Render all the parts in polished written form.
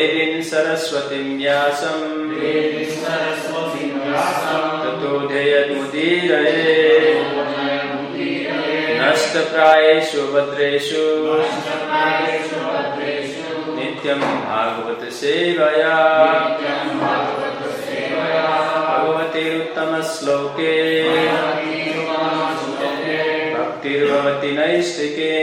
Devin Saraswatim Vyasam Tato Deyat Mudiraye Nasta Prayeshu Vadreshu Nityam Bhagavata Sevaya Bhagavati Uttama Sloke Bhaktirvavati Naistike.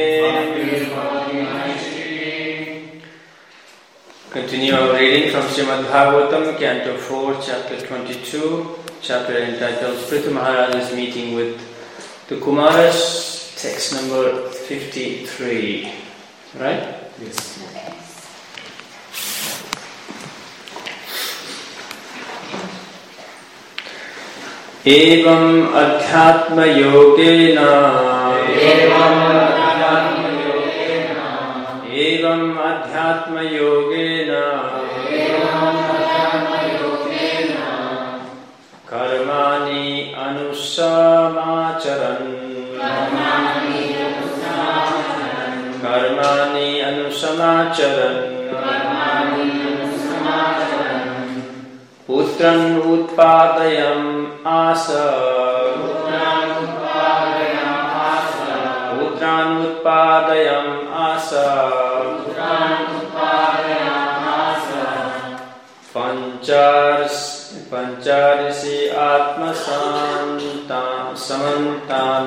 Continue our reading from Srimad Bhagavatam, Canto 4, Chapter 22, chapter entitled Prithu Maharaj's meeting with the Kumaras, text number 53. Right? Yes. Evam adhyatma yogena Evam adhyatma yogena Karmani anusamacharan Karmani anusamacharan Putran utpadayam asa Putran utpadayam asa Pancharisi atma samantan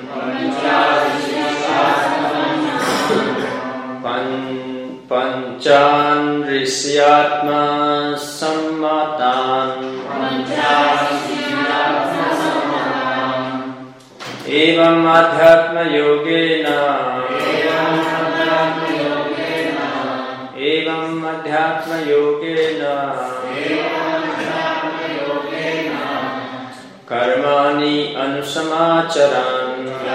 Pancharisi atma sammatan Evam adhyatma yogena Evam adhyatma yogena Karmani anusamacharan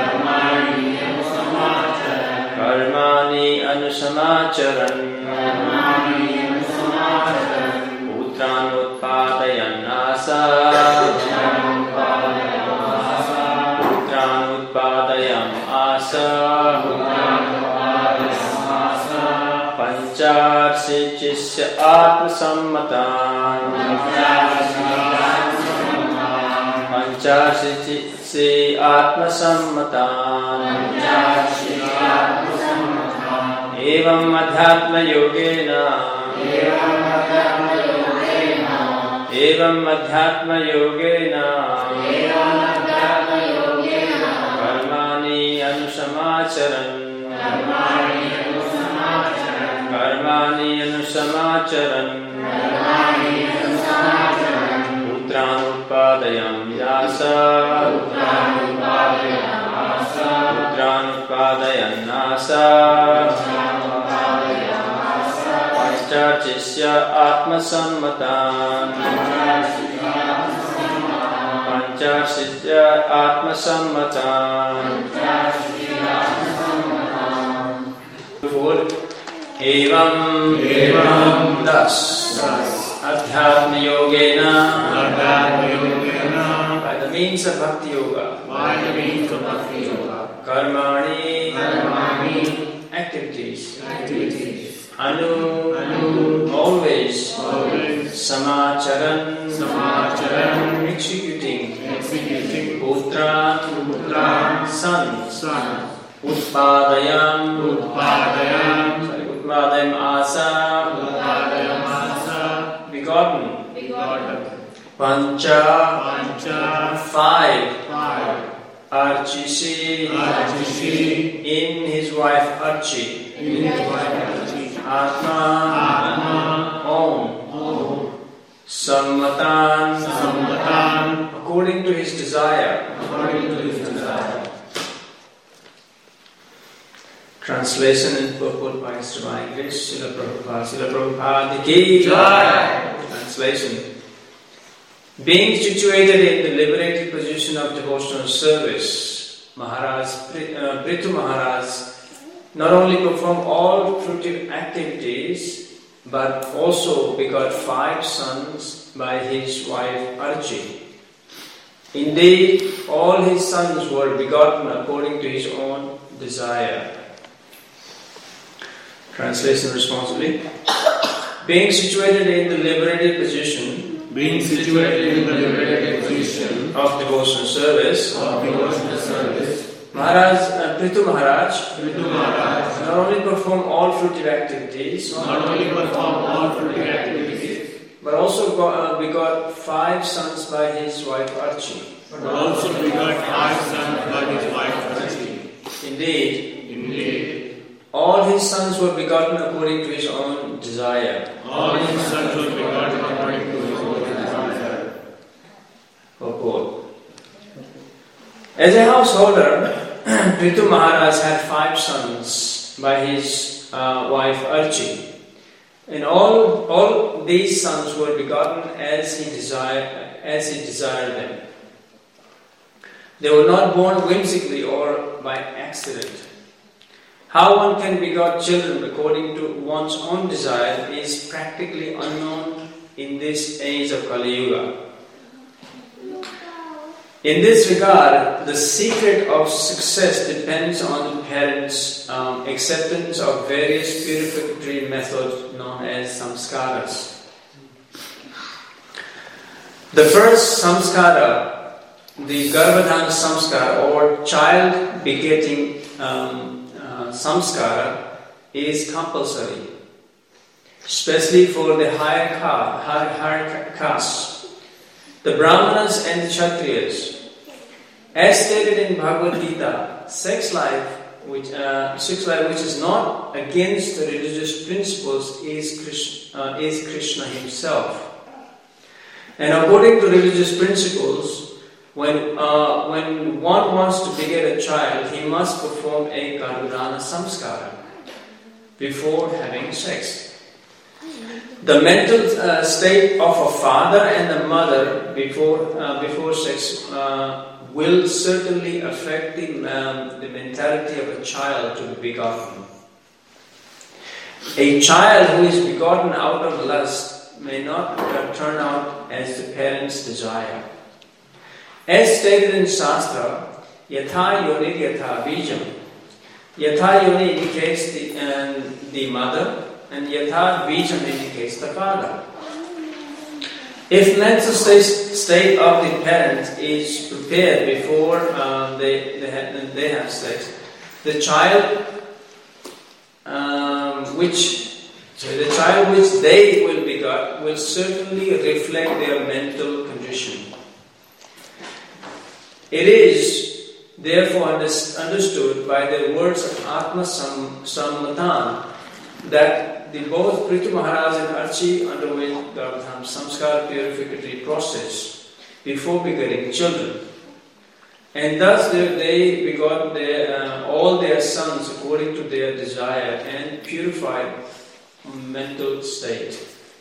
Karmani anusamacharan Putran utpadayan asa Putran utpadayam asa Pancharsicisya atmasammatan Pancharsici atmasammatan Evam adhyatma yogena Evam adhyatma yogena Karmani anusamacharan Karmani anusamacharan Putran utpadayam yasa Putran utpadayan nasa Pancharcisya atmasammatan Pancharcisya atmasammatan Evam das Adhyatma yogena by the means of bhakti yoga Karmani activities Anu always Samacharan executing Putran sons Utpadayam asa begotten Pancha 5 Archisi in his wife Archi Atma own Sammatan according to his desire. Translation and purport by His Divine Grace Srila Prabhupada Ki Jai. Translation. Being situated in the liberated position of devotional service, Prithu Maharaj not only performed all fruitive activities but also begot 5 sons by his wife Archi. Indeed, all his sons were begotten according to his own desire. Translation responsibly. Being situated in the liberated position of devotional service, Prithu Maharaj not only performed all fruitive activities, but also begot 5 sons by his wife Archie. Indeed, all his sons were begotten according to his own desire. Purport. As a householder, Prithu Maharaj had 5 sons by his wife Archie. And all these sons were begotten as he desired them. They were not born whimsically or by accident. How one can begot children according to one's own desire is practically unknown in this age of Kali Yuga. In this regard, the secret of success depends on the parents' acceptance of various purificatory methods known as samskaras. The first samskara, the Garbhadhana samskara or child begetting samskara, is compulsory, especially for the higher castes, the Brahmanas and the Kshatriyas. As stated in Bhagavad Gita, sex life which is not against the religious principles is Krishna himself. And according to religious principles, when one wants to beget a child, he must perform a Garbhadhana samskara before having sex. The mental state of a father and a mother before sex will certainly affect the mentality of a child to be begotten. A child who is begotten out of lust may not turn out as the parents desire. As stated in Shastra, Yatha Yoni Yatha Bijam. Yatha Yoni indicates the mother, and Yatha Bijam indicates the father. If mental state of the parent is prepared before they have sex, the child which they will begot will certainly reflect their mental condition. It is therefore understood by the words of Atma Sammatan that both Prithu Maharaj and Archie underwent Garbhadhana samskara purificatory process before begetting children. And thus they begot all their sons according to their desire and purified mental state.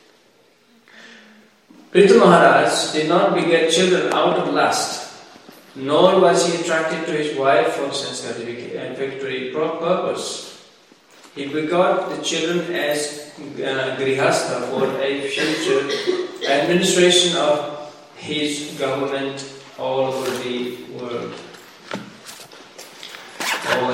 Prithu Maharaj did not beget children out of lust, nor was he attracted to his wife for sense gratificatory purpose. He begot the children as grihastha for a future administration of his government all over the world. Om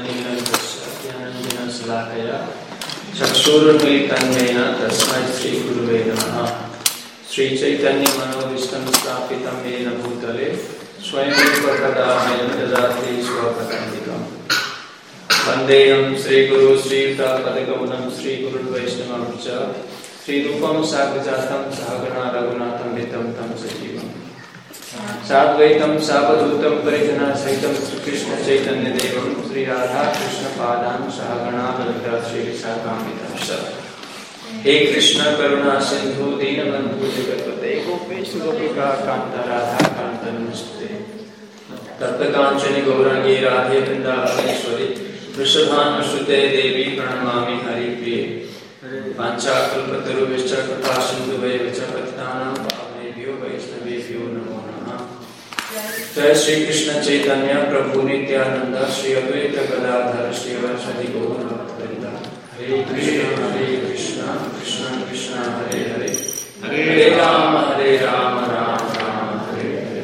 Jnana Salakaya Chakshurunmilitam Mena Tasmai Sri Guruve Namaha Sri Chaitanya Manodishtam Stapitam Mena Bhutale Swayam Prakadahayam Dadati Swapatandikam Vandeyam Sri Guru Sri Padagamanam Sri Guru Vaishnavacha Sri Rupam Sagrajatam Sahagana Raghunatham Vitam Tam Sajivam Sadvaitam Sabadutam Parijana Saitam Sri Krishna Chaitanya Devam Sri Radha Krishna Padam Sahagana Lalita Sri Visakamita Sat He Krishna Karuna Sindhu Dinabandhu Jagatpate Gopesh Gopika Kanta Radha Kanta Namaste Tatta Kanchani Gaurangi Radhe Vrindavaneshwari Vrishabhanu Sute Devi Pranamami Hari Priye Pancha Kalpataru Vishcha Kata Sindhu Vaivcha Patitanam Pavnebhyo Vaishnavebhyo Namo Namaha Jai Shri Krishna Chaitanya Prabhu Nityananda Shri Advaita Gadadhar Shri Varsadi Gaur Bhaktavrinda Hare Krishna Krishna Krishna Hare Hare Hare Rama Rama Rama Hare Hare.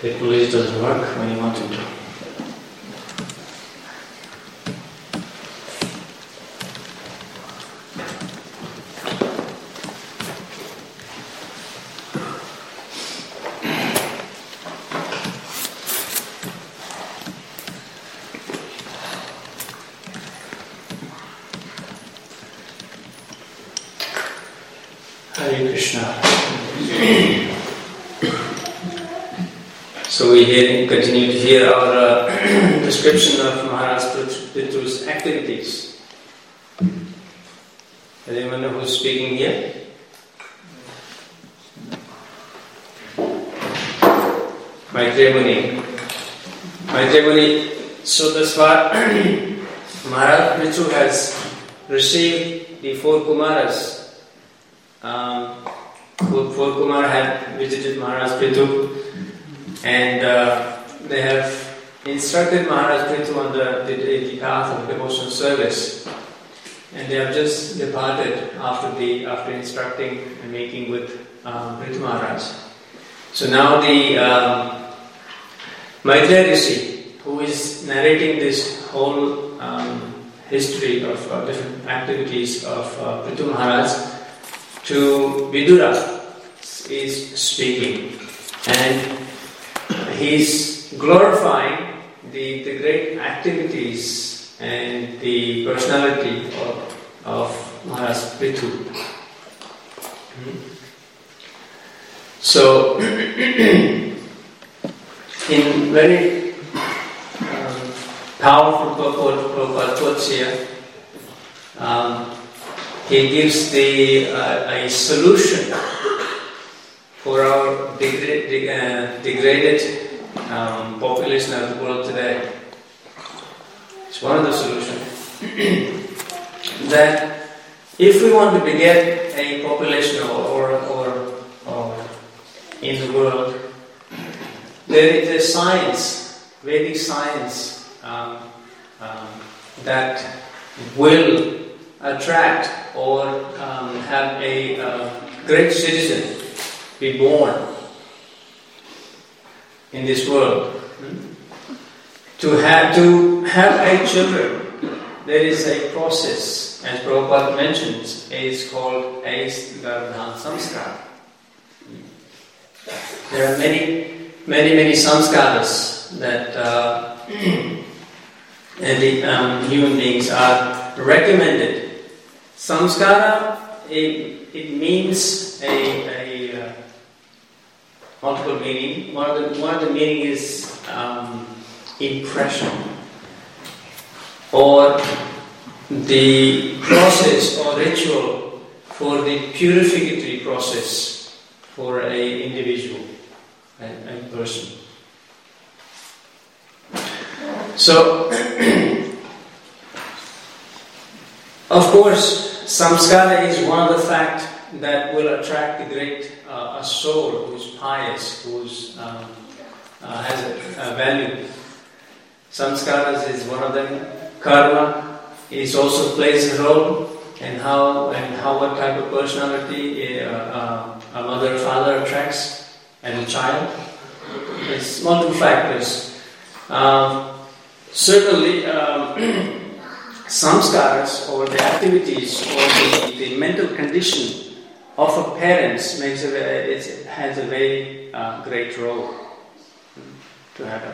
It always doesn't work when you want it to. Hare Krishna. So we continue to hear our description of Maharaj Prithu's activities. Does anyone know who's speaking here? Maitreya Muni. Maitreya Muni, so thus far Maharaj Prithu has received the 4 Kumaras. Four Kumara had visited Maharaj Prithu, and they have instructed Maharaj Prithu on the path of devotional service, and they have just departed after instructing and making with Prithu Maharaj. So now the Maitreya Rishi, who is narrating this whole history of different activities of Prithu Maharaj to Vidura, is speaking, and he's glorifying the great activities and the personality of Maharaj Prithu. So, in very powerful purport quotes here, he gives a solution for our degraded population of the world today. It's one of the solutions. That if we want to beget a population or in the world, there is a science, Vedic science, that will attract or have a great citizen be born in this world. To have a children, there is a process, as Prabhupada mentions, is called Garbhan Samskar. There are many samskaras that human beings are recommended. Samskara, it means a multiple meaning. One of the meaning is impression, or the process or ritual for the purificatory process for an individual, a person. So, of course, samskara is one of the facts that will attract the great a soul who's pious, who's has a value. Samskaras is one of them. Karma is also plays a role, and what type of personality a mother or father attracts as a child. It's multiple factors. Certainly, samskaras or the activities or the mental condition of a parent has a very great role to have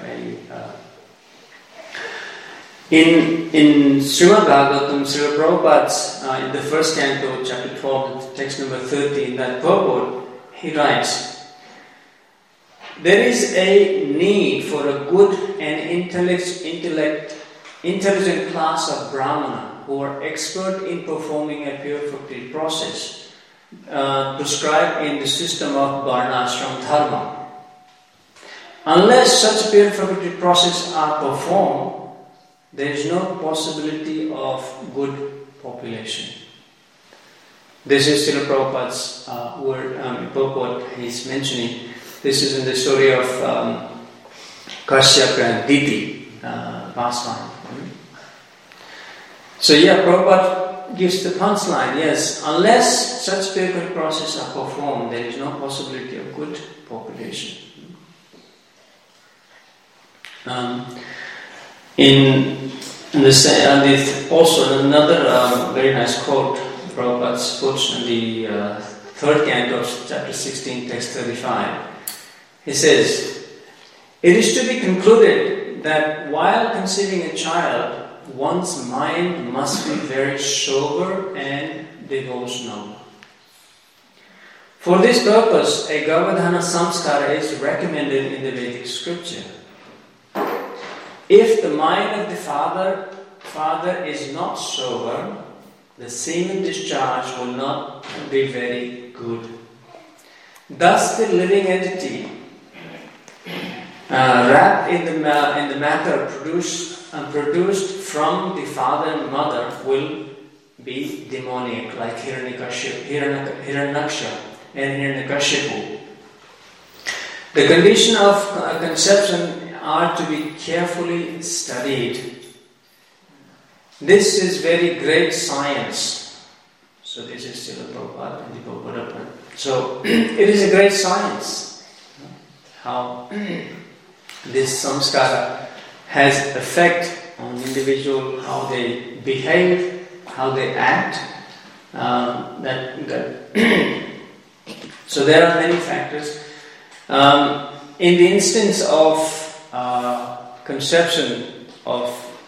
in Srimad Bhagavatam, Srila Prabhupada's in the first canto, chapter 12, text number 30, in that purport, he writes, there is a need for a good and intelligent class of Brahmana who are expert in performing a purificatory process prescribed in the system of Varnashram Dharma. Unless such purificatory processes are performed, there is no possibility of good population. This is Srila Prabhupada's purport he's mentioning. This is in the story of Kashyap and Diti pastime. So Prabhupada gives the punchline, yes, unless such purificatory processes are performed, there is no possibility of good population. Also another very nice quote Prabhupada puts in the third canto of chapter 16, text 35. He says, "It is to be concluded that while conceiving a child, one's mind must be very sober and devotional. For this purpose, a Garbhadhana samskara is recommended in the Vedic scripture. If the mind of the father is not sober, the semen discharge will not be very good. Thus, the living entity wrapped in the matter produced from the father and mother will be demoniac, like Hiranyaksha and Hiranyakashipu. The condition of conception are to be carefully studied. This is very great science." So this is still a Prabhupada and the Prabhupada. So it is a great science how this samskara has effect on the individual, how they behave, how they act. So there are many factors. In the instance of conception of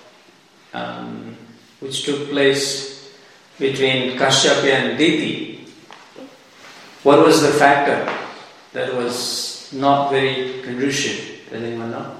which took place between Kashyapa and Diti, what was the factor that was not very conducive? Does anyone know?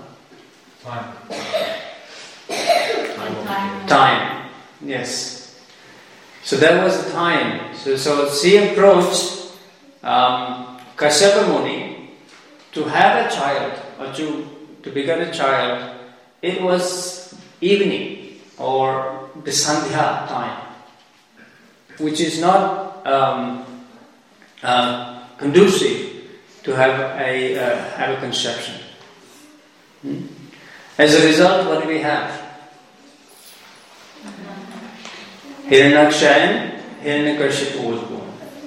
Time. Yes. So that was the time. So she approached Kashyapa Muni to have a child, or to beget a child. It was evening or the Sandhya time, which is not conducive to have a conception. As a result, what do we have? Hiranyaksha and Hiranyakashipu was born.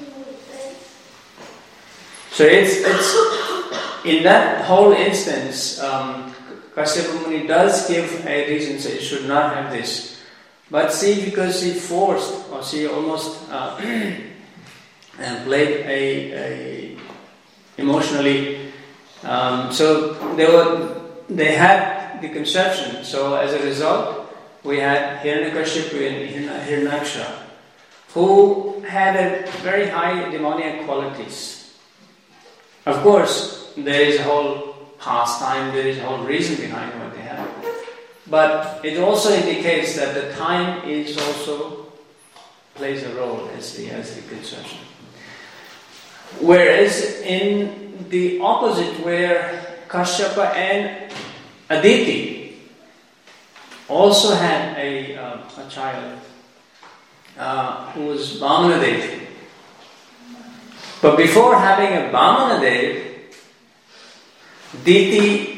So it's in that whole instance, Kashyapa Muni does give a reason, so you should not have this. But see, because she forced, or she almost played a emotionally. So they had the conception. So as a result, we had Hiranyakashipu and Hiranyaksha, who had a very high demoniac qualities. Of course, there is a whole pastime, there is a whole reason behind what they have. But it also indicates that the time is also plays a role as the conception. Whereas in the opposite, where Kashyapa and Aditi also had a child who was Vamanadev. But before having a Vamanadev, Aditi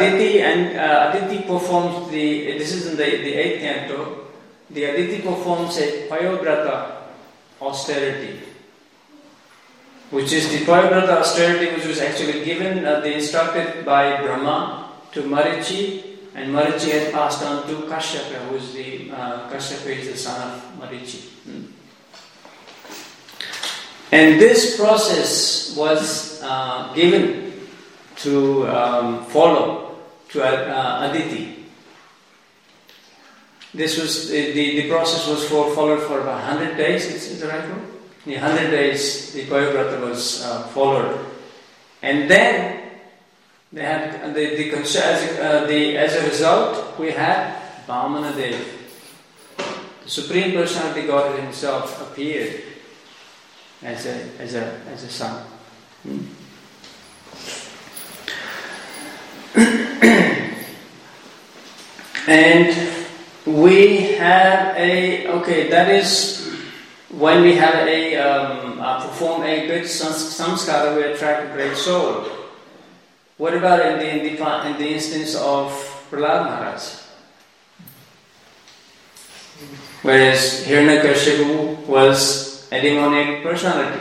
performs this is in the 8th canto, the Aditi performs a Payovrata austerity, which is the Payovrata austerity which was actually given, instructed by Brahma to Marichi, and Marichi has passed on to Kashyapa, who is Kashyapa is the son of Marichi. And this process was given to follow to Aditi. This was the process was followed for about 100 days. Is that right? In 100 days, the Payovrata was followed, and then they had as a result we had Vamanadev, the Supreme Personality Godhead Himself appeared as a son. And we have that is when we have perform a good samskara, we attract a great soul. What about in the instance of Prahlad Maharaj? Whereas Hiranyakashipu was a demoniac personality.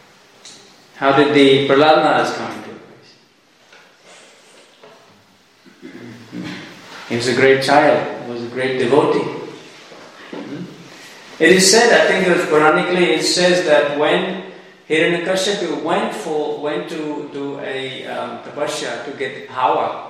How did the Prahlad Maharaj come into place? was a great child. He was a great devotee. It is said, I think it was Puranically, it says that when Hiranyakashipu went to do a tapasya to get power,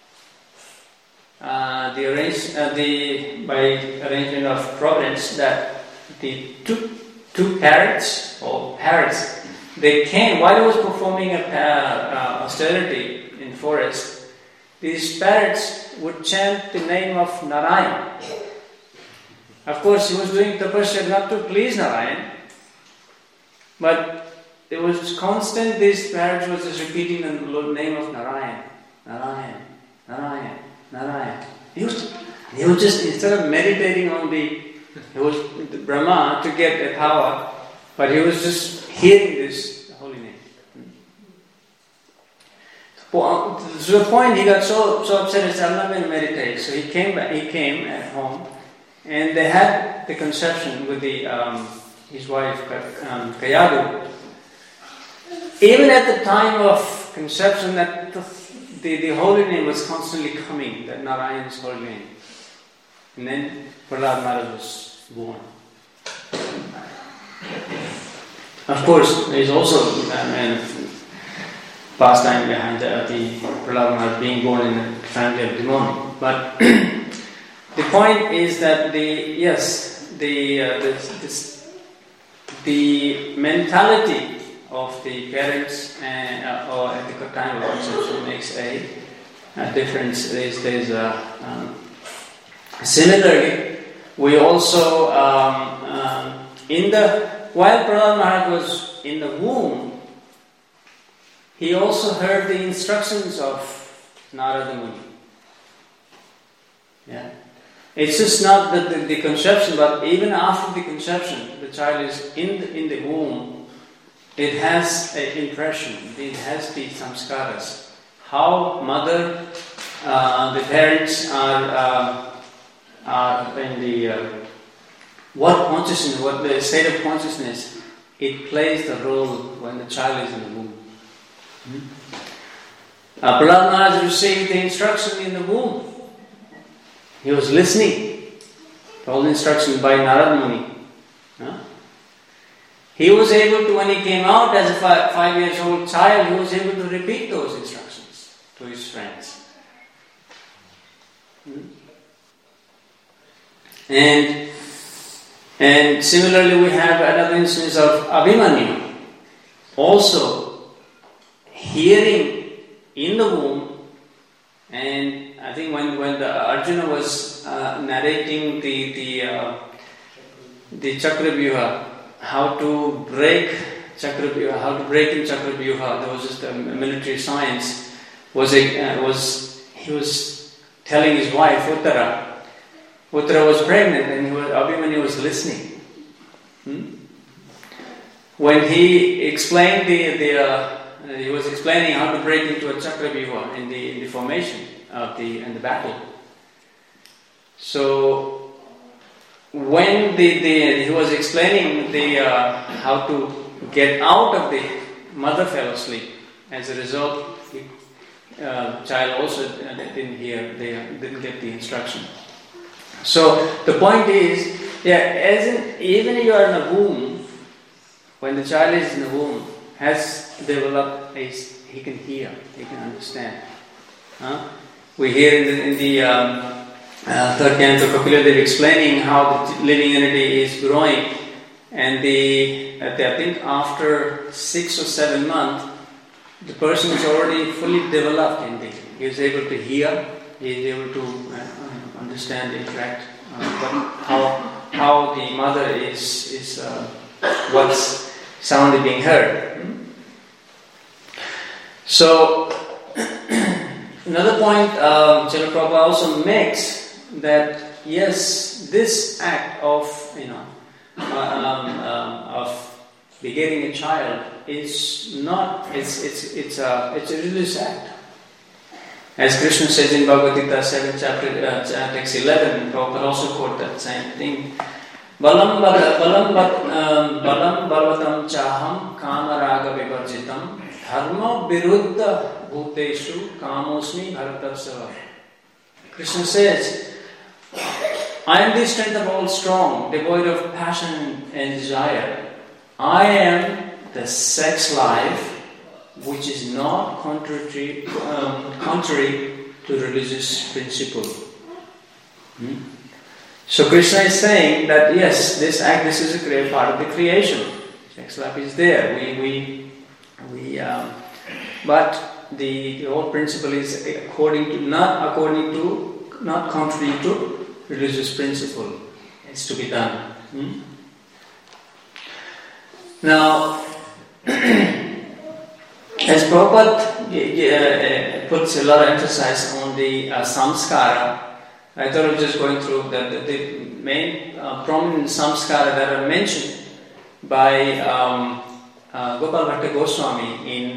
by arrangement of providence, that the two parrots, they came while he was performing austerity in the forest. These parrots would chant the name of Narayan. Of course, he was doing tapasya not to please Narayan, but it was constant. These parrots was just repeating the name of Narayan, Narayan, Narayan, Narayan. He was just, instead of meditating on the Brahma to get the power, but he was just hearing this holy name. To the point he got so upset, he said, I'm not going to meditate. So he came at home, and they had the conception with his wife Kayadu. Even at the time of conception, that the holy name was constantly coming, that Narayan's holy name. And then Prahlad Maharaj was born. Of course, there is also pastime behind the Prahlad Maharaj being born in a family of demonic. But the point is that the mentality of the parents or at the time of conception makes a difference. Similarly, we also while Prahlad Maharaj was in the womb, he also heard the instructions of Narada Muni. Yeah. It's just not the conception, but even after the conception, the child is in the womb, it has an impression, it has the samskaras. How mother, the parents are in the what consciousness, what the state of consciousness, it plays the role when the child is in the womb. Prahlad Maharaj received the instruction in the womb. He was listening to all the instructions by Narada Muni. He was able to, when he came out as a 5 years old child, he was able to repeat those instructions to his friends. And similarly, we have another instance of Abhimanyu, also hearing in the womb. And I think when the Arjuna was narrating the Chakravyuha, how to break Chakravyuha, how to break in Chakravyuha, there was just a military science. He was telling his wife Uttara. Uttara was pregnant, and Abhimanyu was listening. When he explained he was explaining how to break into a Chakravyuha in the formation of in the battle. So when he was explaining how to get out of the mother fell asleep. As a result, the child also didn't didn't get the instruction. So the point is, even if you are in a womb, when the child is in the womb, has developed, he can hear, he can understand. We hear in the third canto Kapila Dev explaining how the living entity is growing, and I think after 6 or 7 months, the person is already fully developed in it. He is able to hear, he is able to understand, interact, how the mother is what's sound is being heard. So another point Srila Prabhupada also makes, that yes, this act of begetting a child is not, it's a religious act. As Krishna says in Bhagavad Gita 7th chapter, text 11, Prabhupada also quote that same thing. Balam balvatam chaham kamaraga vivarjitam dharma viruddha bhuteshu kamosmi bharatarsava. Krishna says, I am the strength of all strong, devoid of passion and desire. I am the sex life which is not contrary to religious principle. So Krishna is saying that yes, this is a great part of the creation. Sex life is there. But the whole principle is not contrary to religious principle. It's to be done. Now, as Prabhupada puts a lot of emphasis on the samskara, I thought of just going through the main prominent samskara that are mentioned by Gopal Bhatta Goswami in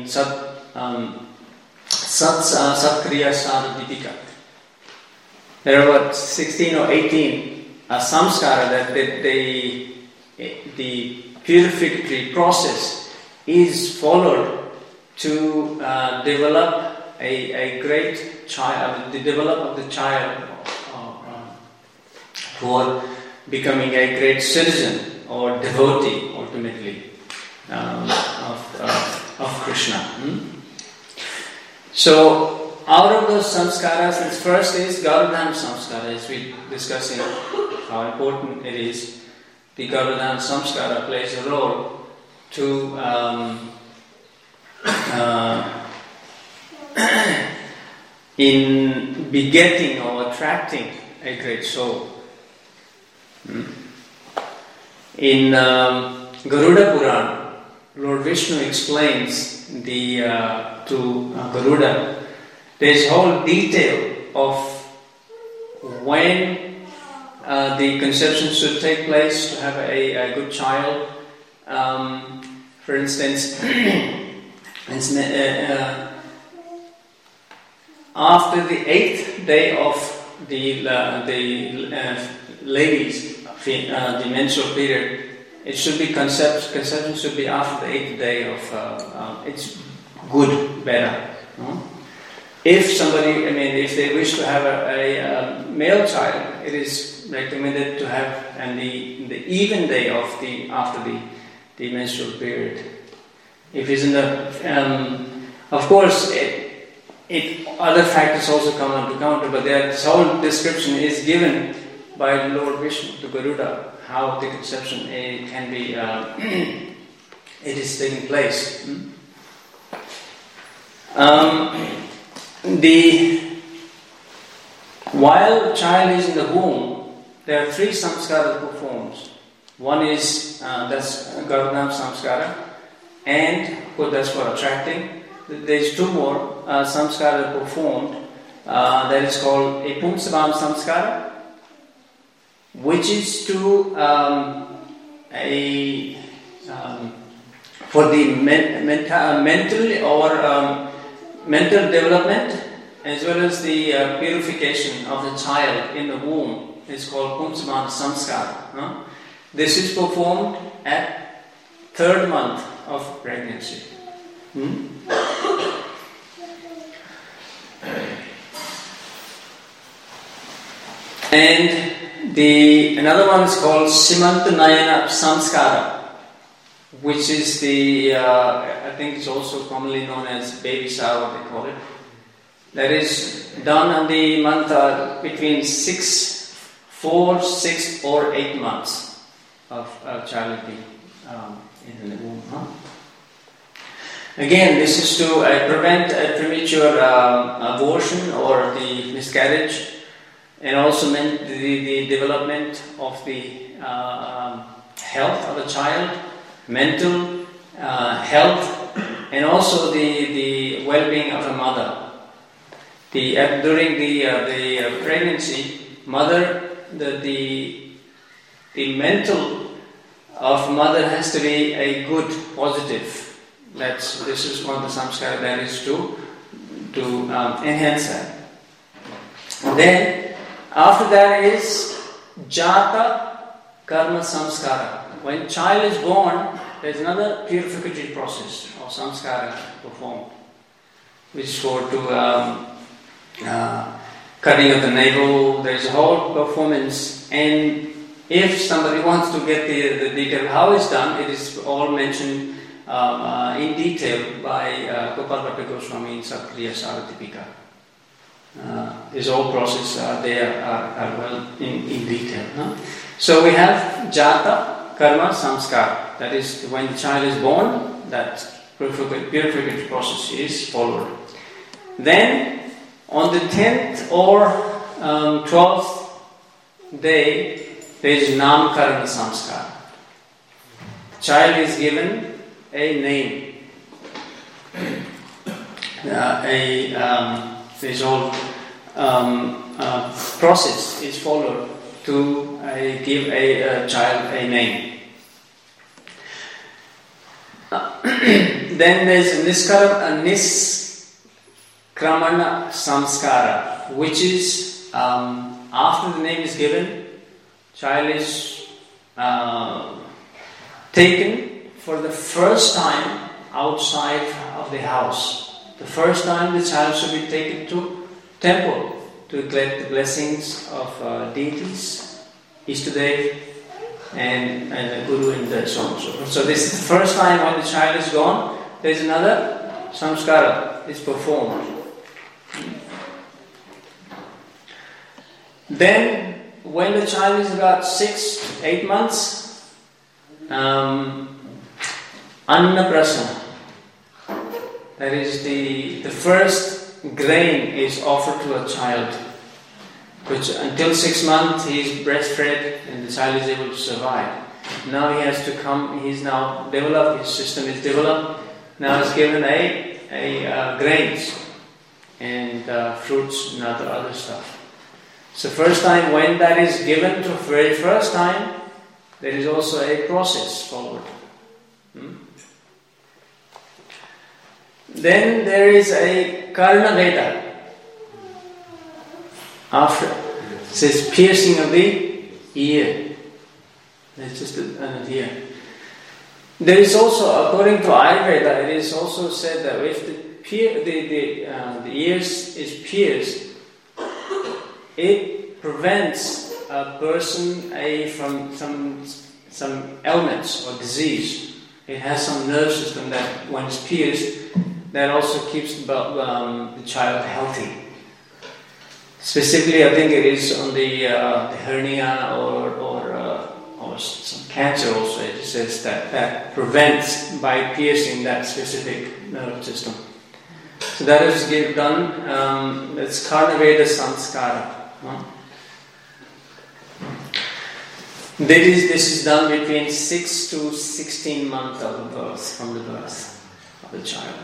Satkriya Sadhudipika. There are about 16 or 18 samskara that the purificatory process is followed to develop a great child, the development of the child for becoming a great citizen or devotee ultimately of Krishna. So out of those samskaras, the first is Garbhodhan samskara, as we discussed how important it is. The Garbhodhan samskara plays a role to in begetting or attracting a great soul. In Garuda Purana, Lord Vishnu explains to Garuda, there's a whole detail of when the conception should take place to have a good child. For instance, after the 8th day of the ladies, the menstrual period, it should be conception should be after the 8th day of. It's good, better. If they wish to have a male child, it is recommended to have the even day of after the menstrual period. If it's in the, of course, other factors also come into counter, but this whole description is given by Lord Vishnu to Garuda, how the conception can be, it is taking place. While the child is in the womb, there are 3 samskaras performed. One is that's Garbhodhan samskara, and of course that's for attracting. There's 2 more samskaras performed. That is called a Pumsavam samskara, which is to for the mental development as well as the purification of the child in the womb. It's called Pumsavan samskara. This is performed at 3rd month of pregnancy. And another one is called Simantanayana samskara, which is I think it's also commonly known as baby shower, they call it. That is done on the month between 4, 6 or 8 months of child being in the womb. Again, this is to prevent a premature abortion or the miscarriage, and also the development of the health of the child, mental health, and also the well-being of the mother. During the pregnancy, the mental of mother has to be a good, positive. This is one of the samskara that is to enhance that. And then after that is Jata Karma Samskara. When child is born, there is another purificatory process of samskara performed, which is for cutting of the navel. There's a whole performance, and if somebody wants to get the detail how it's done, it is all mentioned in detail by Gopal Bhatta Goswami in Satkriya Saradipika. His whole process there are well in detail. So we have Jata, Karma, Samskar. That is when the child is born, that purification process is followed. Then on the 10th or 12th day, there is Namkarana Samskar. The child is given a name. This whole process is followed to give a child a name. Then there is Niskramana Samskara, which is after the name is given, child is taken for the first time outside of the house. The first time the child should be taken to temple to get the blessings of deities, Ishtadev, and the Guru and so on and so forth. So this is the first time when the child is gone. There is another samskara is performed. Then, when the child is about 6-8 months, Annaprasana. That is the first grain is offered to a child, which until 6 months he is breastfed and the child is able to survive. Now he has to come. He's now developed. His system is developed. Now he's given a grains and fruits and other stuff. So first time when that is given to very first time, there is also a process followed. Then there is a Karna Veda. After it says piercing of the ear. That's just an idea. There is also, according to Ayurveda, it is also said that if the ears is pierced, it prevents a person from some ailments or disease. It has some nerve system that when it's pierced, that also keeps the child healthy. Specifically, I think it is on the hernia or some cancer also. It says that prevents by piercing that specific nerve system. So that is done. It's Karnaveda Samskara. This is done between 6 to 16 months of the birth, from the birth of the child.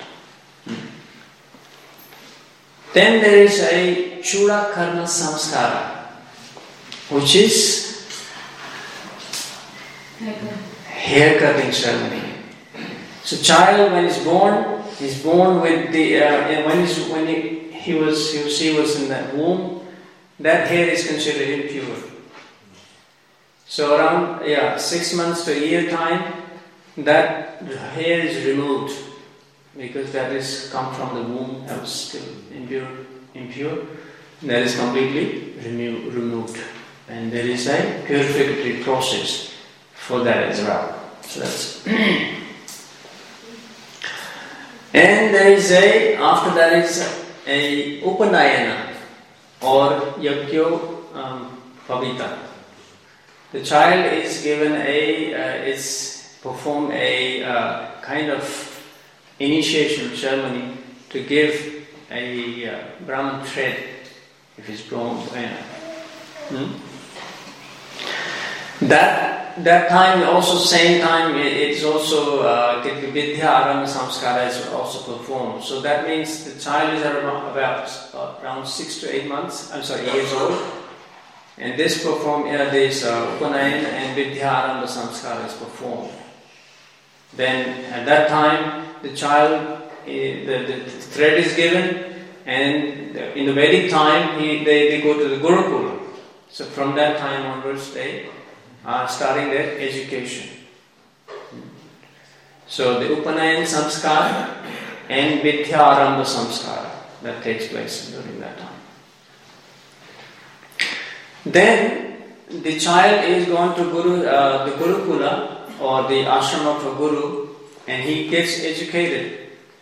Then there is a Chura Karma Samskara, which is hair cutting ceremony. So child when he's born with the when he was in that womb, that hair is considered impure. So around 6 months to a year time, that hair is removed because that is come from the womb that was still impure. That is completely removed, and there is a purificatory process for that as well. So that's and there is after that is a Upanayana or Yagyo Pavita. The child is given perform a kind of initiation ceremony to give a Brahman thread if he's born. That time also same time it's also Vidya Arama Samskara is also performed. So that means the child is around 6 to 8 months. Years old. And this Upanayan and Vidya Arama Samskara is performed. Then at that time the child, the thread is given, and in the Vedic time they go to the Gurukula. So from that time onwards they are starting their education. So the Upanayan Samskara and Vidya Aramba Samskara that takes place during that time. Then the child is going to the Gurukula or the ashram of a guru, and he gets educated.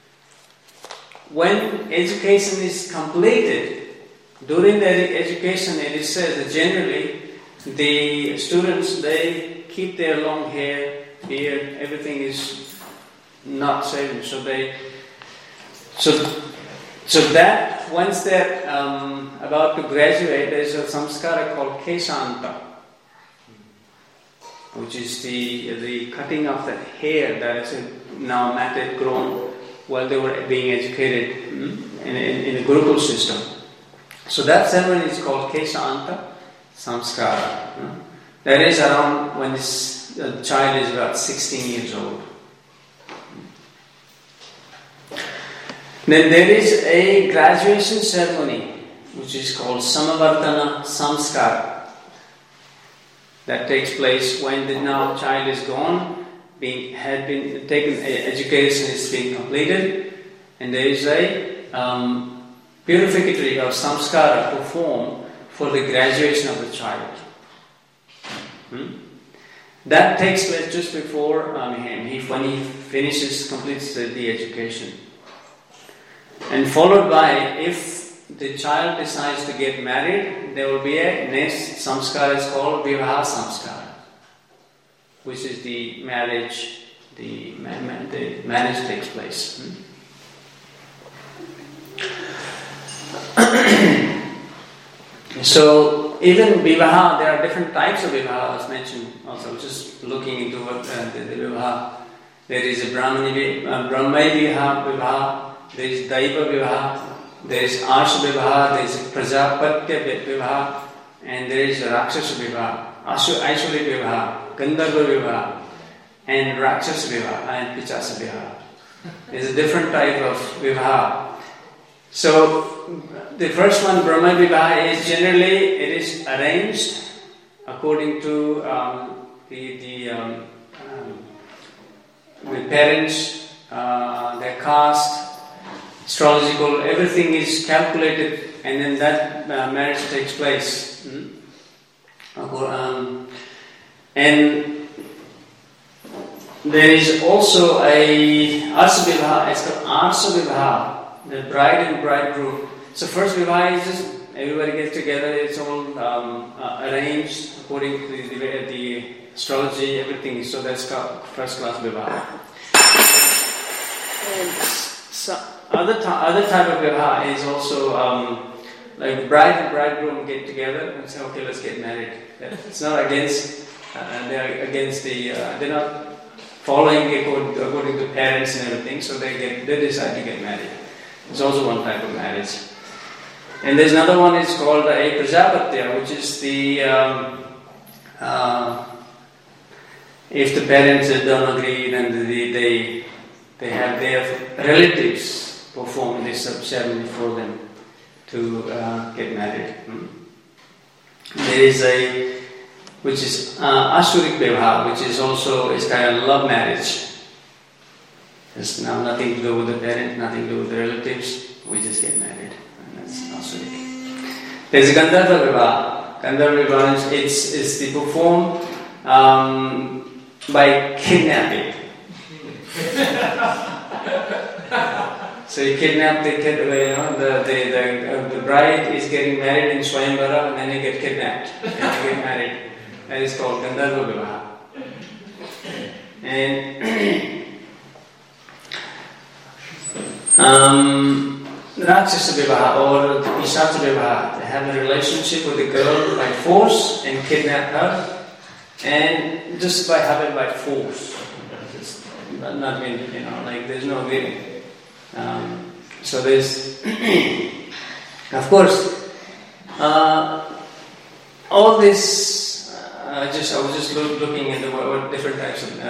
When education is completed, during the education it is said that generally the students, they keep their long hair, beard, everything is not shaven. So that once they're about to graduate, there's a samskara called Kesanta, which is the cutting of the hair that is now matted, grown while they were being educated in the Gurukul system. So that ceremony is called Kesanta Samskara. That is around when this child is about 16 years old. Then there is a graduation ceremony which is called Samavartana Samskara. That takes place when the now child is gone, had been taken, education is being completed, and there is a purificatory or samskara performed for the graduation of the child. That takes place just before when he completes the education. And followed by, if the child decides to get married, there will be a next samskara is called Vivaha Samskara, which is the marriage. The marriage takes place. So even Vivaha, there are different types of Vivaha as mentioned. Also, just looking into what the Vivaha. There is a Brahmani Vivaha. There is Daiva Vivaha, there is Arsha Vivaha, there is Prajapatya Vivaha, and there is Rakshasa Vivaha, Aishwarya Vivaha, Gandharva Vivaha, and Rakshasa Vivaha, and Pichasa Vivaha. There is a different type of Vivaha. So, the first one, Brahma Vivaha, is generally, it is arranged according to the parents, their caste, astrological, everything is calculated, and then that marriage takes place. And there is also a Arsa Vivaha, it's called Arsa Vivaha, the bride and bridegroom. So first Vivaha is just everybody gets together, it's all arranged according to the astrology, everything. So that's called first class Vivaha. And so other type of Vivaha is also like bride and bridegroom get together and say, okay, let's get married. It's not against, they're against they're not following according to parents and everything, so they decide to get married. It's also one type of marriage. And there's another one, it's called a Prajapatya, which is the if the parents don't agree, then they have their relatives perform this ceremony for them to get married. There is which is Asurik Vivaha, which is also is kind of love marriage. It's now nothing to do with the parents, nothing to do with the relatives. We just get married, and that's Asurik. There's a Gandharva Vivaha. Gandharva Vivaha is the performed by kidnapping. So you kidnap the kid, the bride is getting married in Swayamvara, and then they get kidnapped and they get married. That is called Gandharva Vivaha. And Rakshasa Vivaha or Pishacha Vivaha, they have a relationship with the girl by force and kidnap her, and just by having by force. Not mean, like there's no agreement. So there's, of course, all this. I was just looking at what different types of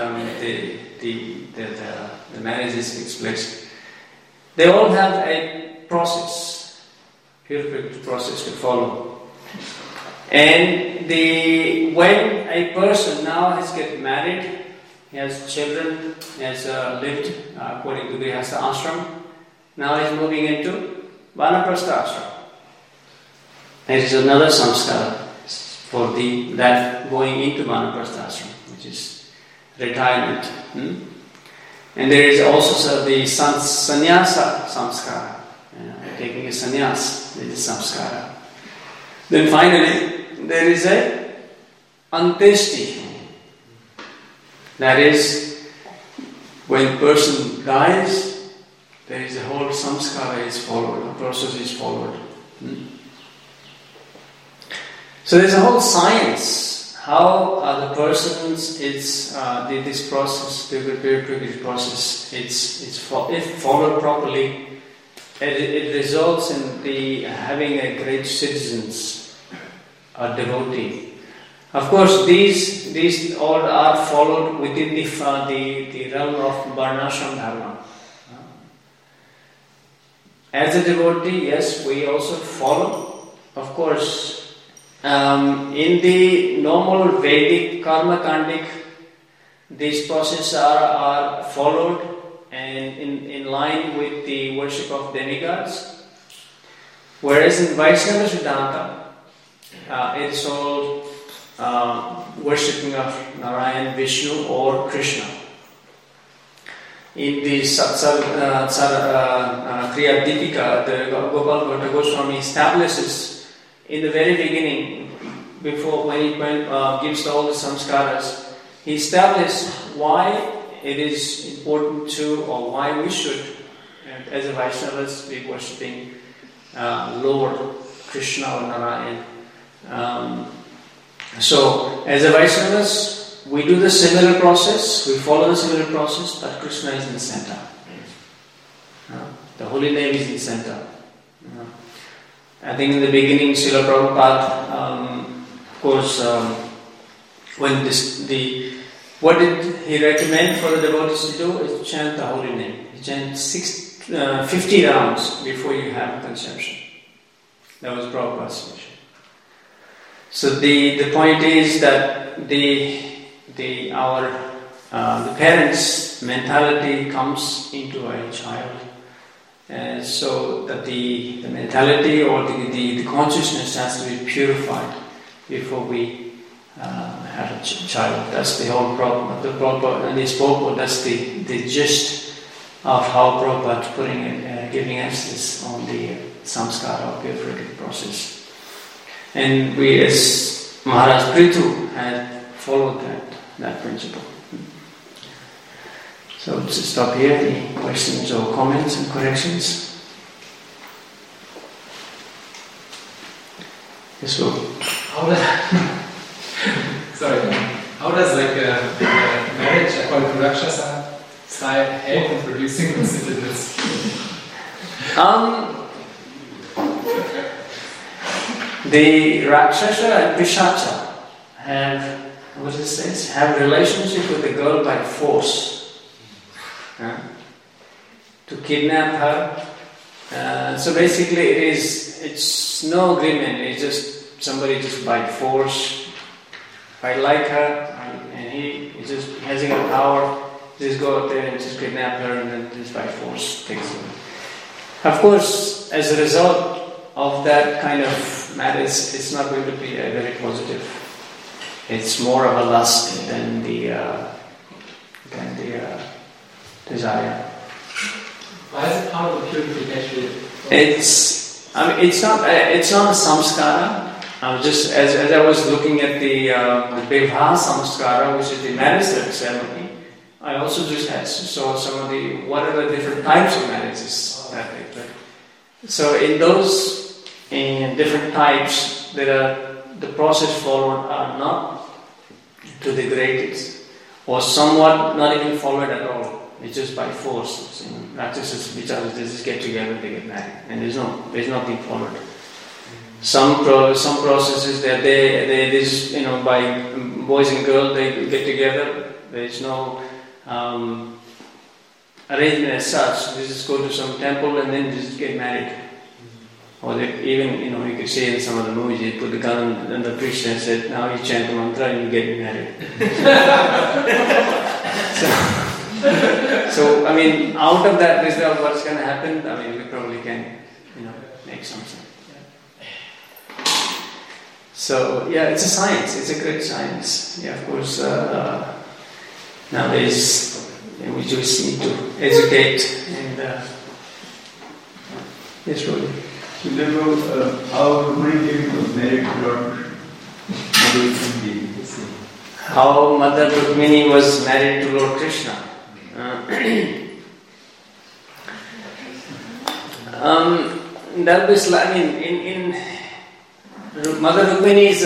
the marriages takes place. They all have a process, purification process to follow. And when a person now has get married, he has children, he has lived according to Grihastha ashram. Now he is moving into Vanaprastha ashram. There is another samskara. for that going into Vanaprasthashram, which is retirement. And there is also the sannyasa samskara, taking a sannyas, this is samskara. Then finally, there is a anteshti. That is, when person dies, there is a whole samskara is followed, the process is followed. So there's a whole science how the person's this process, the pilgrimage process, if followed properly, it results in having a great citizens, a devotee. Of course, these all are followed within the realm of Varnashram Dharma. As a devotee, yes, we also follow. Of course, in the normal Vedic karma kandik, these processes are followed and in line with the worship of demigods. Whereas in Vaishnava Siddhanta, it's all worshipping of Narayan, Vishnu or Krishna. In the Kriya Dipika, the Gopal Bhatta Goswami establishes in the very beginning, before when he gives all the samskaras, he established why it is important to, or why we should, as a Vaishnavas, be worshipping Lord Krishna or Narayan. So, as a Vaishnavas, we do the similar process, we follow the similar process, but Krishna is in the center. The holy name is in the center. I think in the beginning, Srila Prabhupada, of course, when what did he recommend for the devotees to do is to chant the holy name. He chant 50 rounds before you have conception. That was Prabhupada's suggestion. So the point is that the parents' mentality comes into a child, so that the mentality or the consciousness has to be purified before we have a child. That's the whole problem. The Prabhupada, and he spoke, that's the gist of how Prabhupada is giving emphasis on the samskara or purification process. And we, as Maharaj Prithu, had followed that principle. So to stop here, any questions or comments and corrections? Yes, sir. How does marriage according to Rakshasa style help in producing good citizens? The Rakshasa and Pishacha have relationship with the girl by force, to kidnap her. So basically, it's no agreement. It's just somebody just by force. If I like her, and he just has got power, just go out there and just kidnap her, and then just by force takes her. Of course, as a result of that kind of marriage, it's not going to be a very positive. It's more of a lust than the desire. Why is it part of the purification? It's not a samskara. Just as I was looking at the Vivah samskara, which is the marriage ceremony, I also just saw some of what are the different types of marriages that they put. So in those different types, the process followed are not to the greatest, or somewhat not even followed at all. It's just by force. Rakshasas, vicharas, they just get together, they get married, and there's nothing followed. Some processes that they just by boys and girls they get together. There's no arrangement as such. They just go to some temple and then just get married. Or they even you could see in some of the movies they put the gun on the priest and said, "Now you chant the mantra and you get married." So I mean, out of that result, what's going to happen? I mean, we probably can make something. So yeah, it's a science. It's a great science. Yeah, of course. Nowadays, we just need to educate and. Yes, Rohit. So then, how Rukmini Devi was married to Lord Krishna? How Mother Rukmini was married to Lord Krishna. That was, I mean, in Mother Rukmini is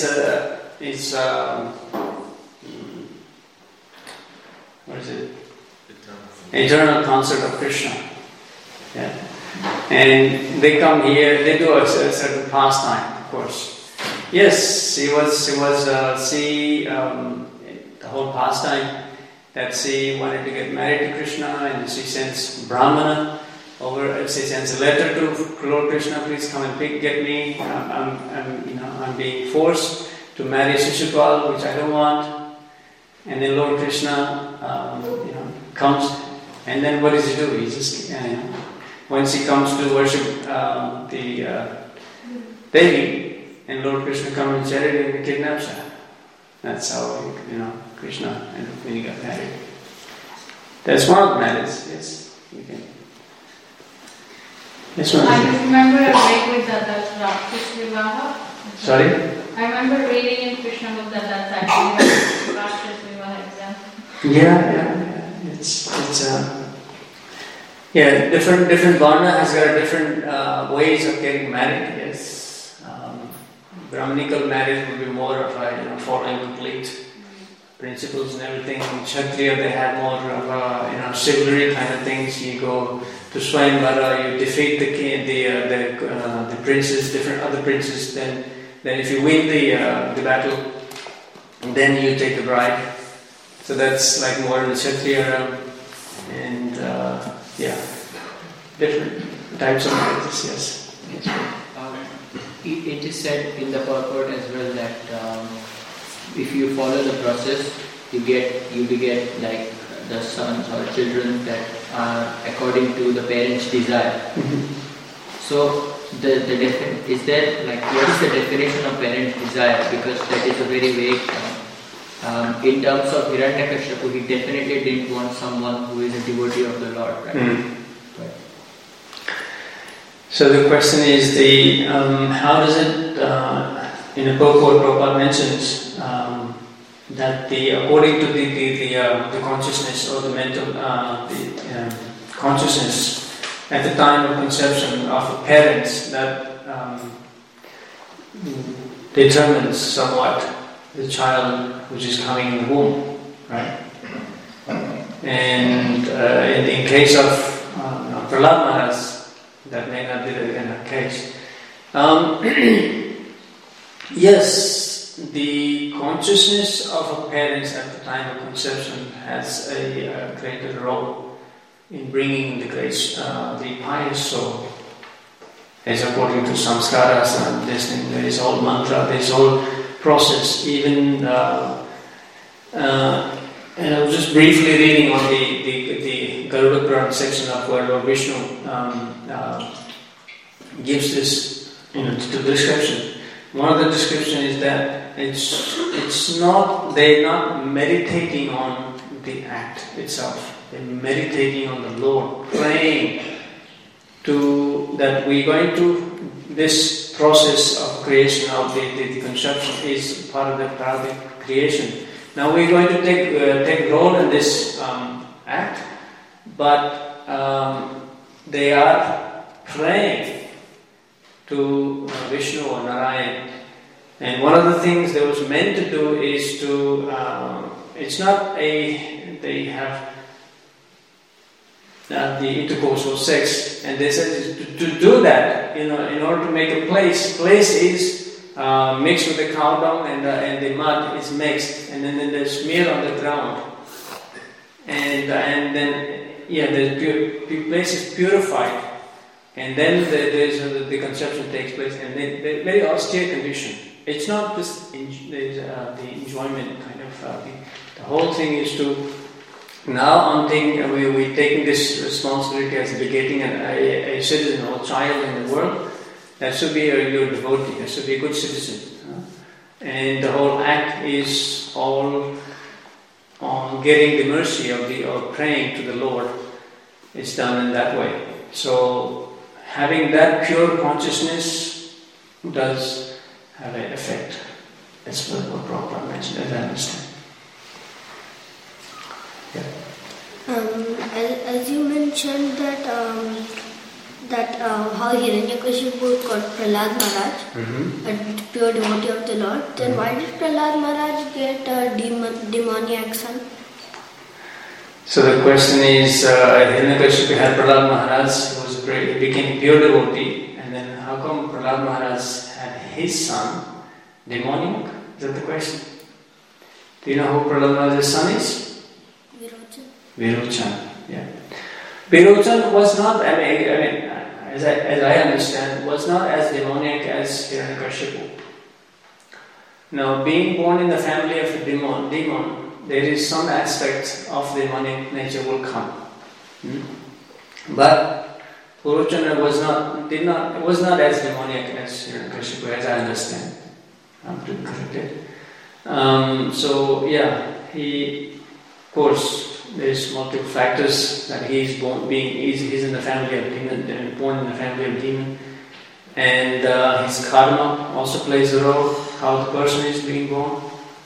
what is it? Eternal consort of Krishna. Yeah. And they come here, they do a certain pastime, of course. Yes, she was the whole pastime that she wanted to get married to Krishna, and she sends Brahmana over. She sends a letter to Lord Krishna, please come and get me. I'm being forced to marry Shishupal, which I don't want. And then Lord Krishna, comes, and then what does he do? He just, once he comes to worship the Devi, and Lord Krishna comes in charity and kidnaps her. That's how Krishna and Rukmini got married. That's one of the marriages. Yes, you can. This one. I remember a break with Datta's Rakshas Vivaha. Sorry? I remember reading in Krishna book that that's actually Rakshas Vivaha example. Yeah. It's different varna has got different ways of getting married. Yes, Brahminical marriage would be more of following complete principles and everything. In Kshatriya they have more of chivalry kind of things. You go to Swayamvara, you defeat the princes, different other princes. Then if you win the battle, then you take the bride. So that's like more in the Kshatriya and different types of marriages. Yes. It is said in the purport as well that if you follow the process, you beget like the sons or children that are according to the parents' desire. Mm-hmm. So what is the definition of parents' desire? Because that is a very vague term. In terms of Hiranyakashipu, he definitely didn't want someone who is a devotee of the Lord, right? Mm. Right. So the question is how does it in the purport Prabhupada mentions that according to the consciousness or the mental consciousness at the time of conception of parents that determines somewhat the child which is coming in the womb, right? And in case of Prahlad Maharaj, that may not be the case. Yes, the consciousness of a parents at the time of conception has a greater role in bringing the pious soul. As according to samskaras and this thing, there is whole mantra, there is whole process. Even and I was just briefly reading on the Garuda Purana section of where Lord Vishnu gives this to description. One of the description is that they're not meditating on the act itself. They're meditating on the Lord, praying that we're going to this process of creation of the conception is part of the creation. Now we're going to take role in this act, but they are praying to Vishnu or Narayan. And one of the things they was meant to do is to, it's not they have the intercourse or sex, and they said to do that, in order to make a place is mixed with the cow dung and the mud is mixed, and then they're smeared on the ground, and then the place is purified, and then the conception takes place, and they very austere condition. It's not just the enjoyment kind of the whole thing is to now we're taking this responsibility as begetting a citizen or child in the world. That should be your devotee. That should be a good citizen. and the whole act is all on getting the mercy of praying to the Lord is done in that way. So having that pure consciousness does have an effect. That's what Prabhupada mentioned, as I understand. Yeah. As you mentioned that how Hiranyakashipu got Prahlad Maharaj, a pure devotee of the Lord, then why did Prahlad Maharaj get a demoniac son? So the question is, Hiranyakashipu had Prahlad Maharaj, he became pure devotee, and then how come Prahlad Maharaj had his son demoniac? Is that the question? Do you know who Prahlad Maharaj's son is? Virochan. Yeah. Virochan was not, as I understand, was not as demoniac as Hiranyakashipu. Now, being born in the family of a demon, there is some aspect of demonic nature will come. But Virochan was not as demoniac as Hiranyakashipu, as I understand. I'm to be corrected. So yeah, of course, there's multiple factors that he's in the family of demon, born in the family of demon, and his karma also plays a role, how the person is being born.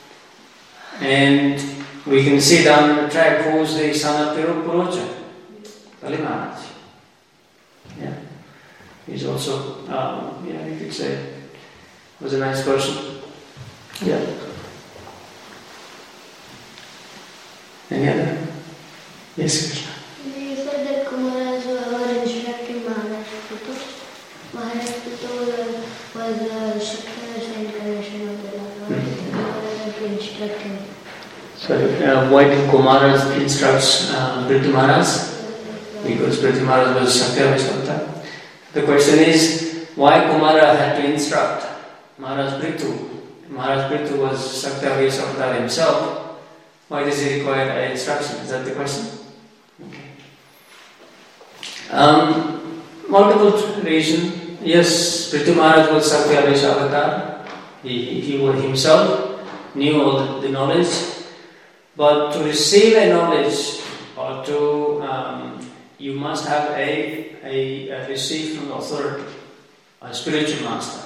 And we can see down the track who's the son of Virochan, Kali Maharaj. Yeah, he's also, you could say, was a nice person. Yeah. Any other? Yes, Krishna. You said that Kumaras were instructing Maharaj Prithu. Maharaj Prithu was Shakya's incarnation of the Lord. Why did Kumaras instruct him? Sorry, why did Kumaras instruct Prithu Maharaj? Because Prithu Maharaj was Shakya Vaishnava. The question is, why Kumara had to instruct Maharaj Prithu? Maharaj Prithu was Shakya Vaishnava himself. Why does he require an instruction? Is that the question? Okay. Multiple reasons. Yes, Prithu Maharaj was Shakya Vaishnava. He himself knew all the knowledge. But to receive a knowledge, or to you must have a receive from the authority, a spiritual master.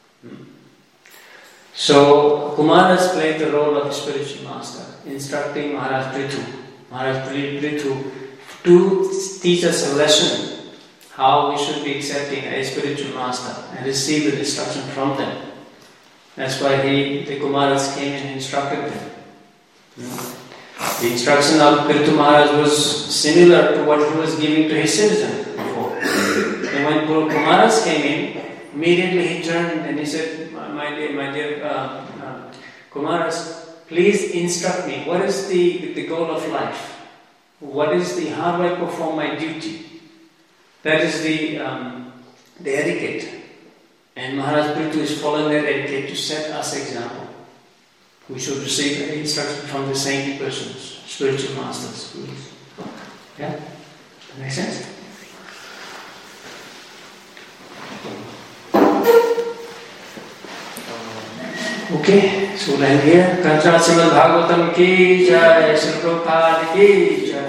So Kumaras played the role of a spiritual master, instructing Maharaj Prithu. Maharaj Prithu to teach us a lesson how we should be accepting a spiritual master and receive the instruction from them. That's why the Kumaras came and instructed them. The instruction of Prithu Maharaj was similar to what he was giving to his citizen before. And when Kumaras came in, immediately he turned and he said, my dear Kumaras, please instruct me. What is the goal of life? How do I perform my duty? That is the etiquette. And Maharaj Prithu is following that etiquette to set us example. We should receive instruction from the saintly persons, spiritual masters. Yeah? That makes sense? Okay, so we'll end here. Kancha Srimad Bhagavatam ki jai, Srila Prabhupada ki jai.